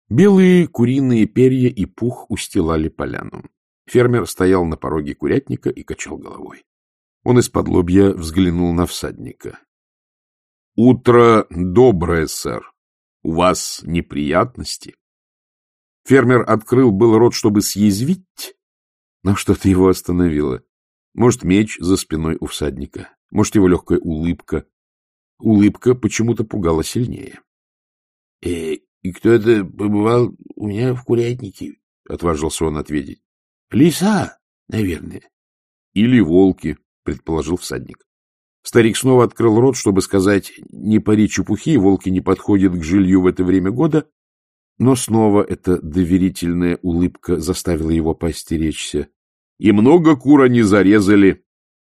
Белые куриные перья и пух устилали поляну. Фермер стоял на пороге курятника и качал головой. Он исподлобья взглянул на всадника. — Утро доброе, сэр. У вас неприятности? Фермер открыл был рот, чтобы съязвить, но что-то его остановило. Может, меч за спиной у всадника, может, его легкая улыбка. Улыбка почему-то пугала сильнее. — И кто-то побывал у меня в курятнике, — отважился он ответить. — Лиса, наверное. — Или волки, — предположил всадник. Старик снова открыл рот, чтобы сказать: не пари чепухи, волки не подходят к жилью в это время года, но снова эта доверительная улыбка заставила его поостеречься. И много кур они зарезали?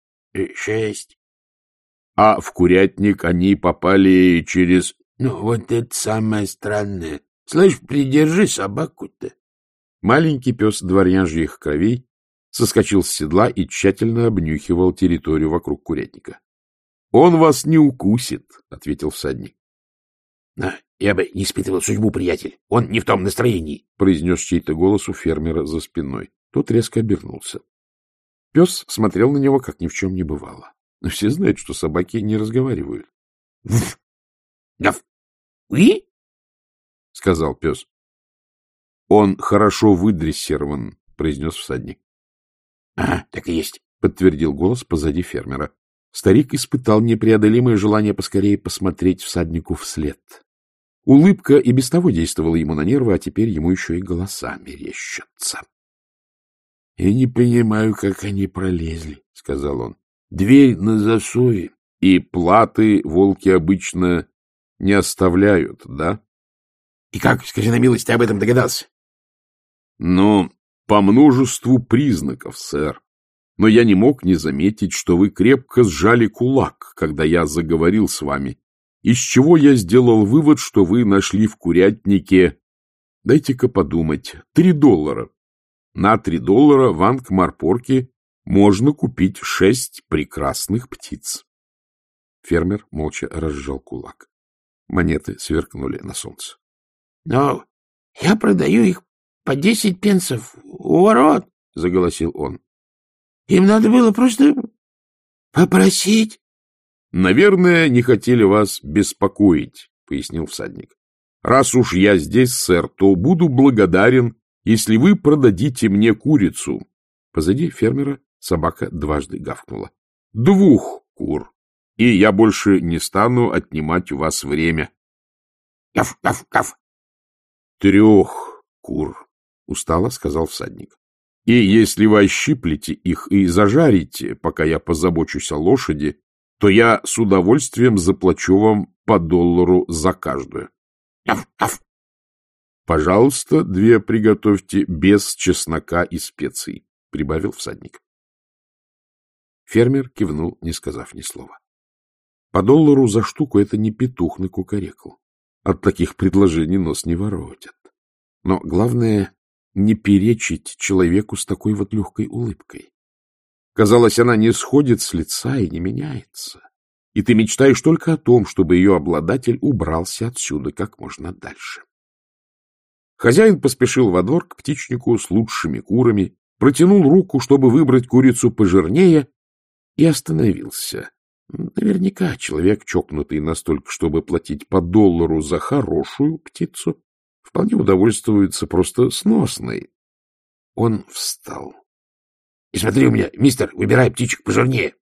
6. А в курятник они попали через... Ну, вот это самое странное. Слышь, придержи собаку-то. Маленький пес дворняжьих кровей соскочил с седла и тщательно обнюхивал территорию вокруг курятника. — Он вас не укусит, — ответил всадник. — Я бы не испытывал судьбу, приятель. Он не в том настроении, — произнес чей-то голос у фермера за спиной. Тот резко обернулся. Пес смотрел на него, как ни в чем не бывало. Но все знают, что собаки не разговаривают. — Гав! Уи! — сказал пес. — Он хорошо выдрессирован, — произнес всадник. — Ага, так и есть, — подтвердил голос позади фермера. Старик испытал непреодолимое желание поскорее посмотреть всаднику вслед. Улыбка и без того действовала ему на нервы, а теперь ему еще и голоса мерещатся. — Я не понимаю, как они пролезли, — сказал он. — Дверь на засове. И платы волки обычно не оставляют, да? — И как, скажи на милость, ты об этом догадался? — Ну, по множеству признаков, сэр. Но я не мог не заметить, что вы крепко сжали кулак, когда я заговорил с вами, из чего я сделал вывод, что вы нашли в курятнике, дайте-ка подумать, $3. На $3 в Анкмарпорке можно купить 6 прекрасных птиц. Фермер молча разжал кулак. Монеты сверкнули на солнце. — Но я продаю их по 10 пенсов у ворот, — заголосил он. Им надо было просто попросить. — Наверное, не хотели вас беспокоить, — пояснил всадник. — Раз уж я здесь, сэр, то буду благодарен, если вы продадите мне курицу. Позади фермера собака дважды гавкнула. — 2 кур, и я больше не стану отнимать у вас время. — Гав, гав, гав. — 3 кур, — устало сказал всадник. И если вы ощиплете их и зажарите, пока я позабочусь о лошади, то я с удовольствием заплачу вам по $1 за каждую. Аф, аф. Пожалуйста, 2 приготовьте без чеснока и специй, — прибавил всадник. Фермер кивнул, не сказав ни слова. По $1 за штуку — это не петух накукарекал. От таких предложений нос не воротят. Но главное — не перечить человеку с такой вот легкой улыбкой. Казалось, она не сходит с лица и не меняется. И ты мечтаешь только о том, чтобы ее обладатель убрался отсюда как можно дальше. Хозяин поспешил во двор к птичнику с лучшими курами, протянул руку, чтобы выбрать курицу пожирнее, и остановился. Наверняка человек, чокнутый настолько, чтобы платить по $1 за хорошую птицу, вполне удовольствуется просто сносной. Он встал. — И смотри у меня, мистер, выбирай птичек пожирнее.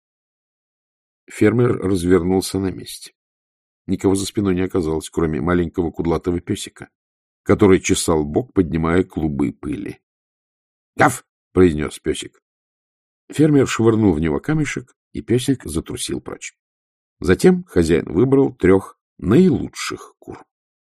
Фермер развернулся на месте. Никого за спиной не оказалось, кроме маленького кудлатого песика, который чесал бок, поднимая клубы пыли. — Гав! — произнес песик. Фермер швырнул в него камешек, и песик затрусил прочь. Затем хозяин выбрал 3 наилучших кур.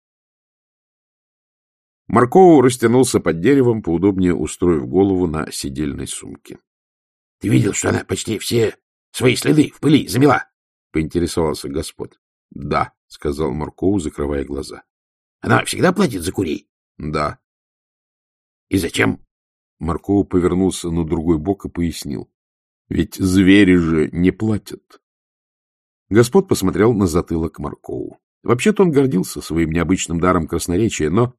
Маркоу растянулся под деревом, поудобнее устроив голову на сидельной сумке. — Ты видел, что она почти все свои следы в пыли замела? — поинтересовался господ. — Да, — сказал Маркоу, закрывая глаза. — Она всегда платит за курей? — Да. — И зачем? Маркоу повернулся на другой бок и пояснил. — Ведь звери же не платят. Господ посмотрел на затылок Маркоу. Вообще-то он гордился своим необычным даром красноречия, но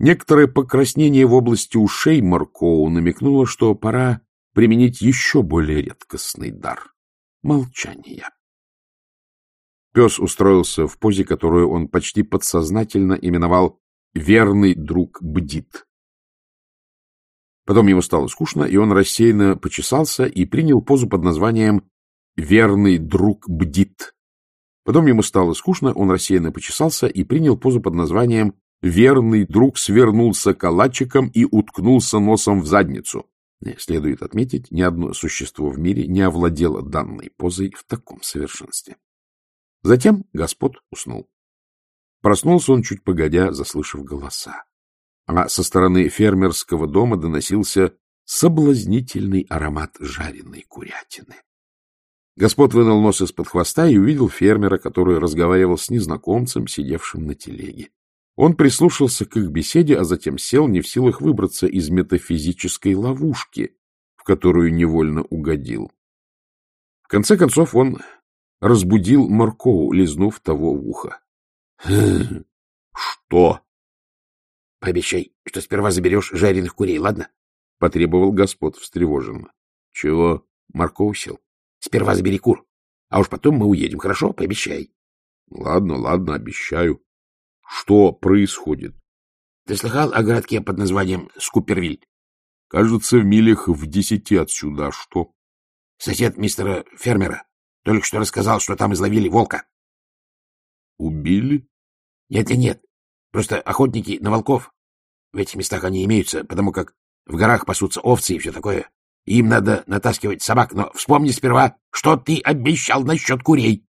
Некоторое покраснение в области ушей Маркоу намекнуло, что пора применить еще более редкостный дар — молчание. Пес устроился в позе, которую он почти подсознательно именовал «верный друг бдит». Потом ему стало скучно, и он рассеянно почесался и принял позу под названием «верный друг бдит». Потом ему стало скучно, он рассеянно почесался и принял позу под названием «верный друг свернулся калачиком и уткнулся носом в задницу». Следует отметить, ни одно существо в мире не овладело данной позой в таком совершенстве. Затем господ уснул. Проснулся он чуть погодя, заслышав голоса. А со стороны фермерского дома доносился соблазнительный аромат жареной курятины. Господ вынул нос из-под хвоста и увидел фермера, который разговаривал с незнакомцем, сидевшим на телеге. Он прислушался к их беседе, а затем сел, не в силах выбраться из метафизической ловушки, в которую невольно угодил. В конце концов он разбудил Маркоу, лизнув того в ухо. — Что? — Пообещай, что сперва заберешь жареных курей, ладно? — потребовал господ встревоженно. — Чего? — Маркоу сел. — Сперва забери кур, а уж потом мы уедем, хорошо? Пообещай. — Ладно, ладно, обещаю. Что происходит? — Ты слыхал о городке под названием Скупервиль? — Кажется, в милях в 10 отсюда. А что? — Сосед мистера фермера только что рассказал, что там изловили волка. — Убили? — Нет. Просто охотники на волков. В этих местах они имеются, потому как в горах пасутся овцы и все такое. Им надо натаскивать собак, но вспомни сперва, что ты обещал насчет курей.